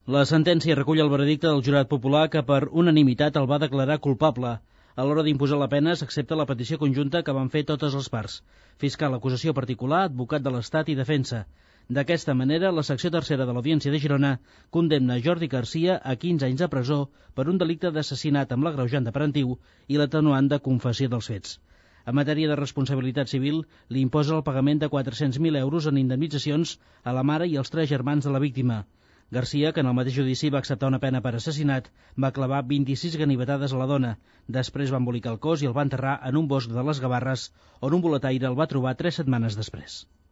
La sentència recull el veredicte del jurat popular que per unanimitat el va declarar culpable. A l'hora d'imposar la pena s'accepta la petició conjunta que van fer totes les parts: fiscal, acusació particular, advocat de l'Estat i defensa. D'aquesta manera, la secció tercera de l'Audiència de Girona condemna Jordi Garcia a 15 anys de presó per un delicte d'assassinat amb l'agreujant de parentiu i l'atenuant de confessió dels fets. En matèria de responsabilitat civil, li imposa el pagament de 400.000 euros en indemnitzacions a la mare i als 3 germans de la víctima. Garcia, que en el mateix judici va acceptar una pena per assassinat, va clavar 26 ganivetades a la dona. Després va embolicar el cos i el va enterrar en un bosc de les Gavarres, on un boletaire el va trobar 3 setmanes després.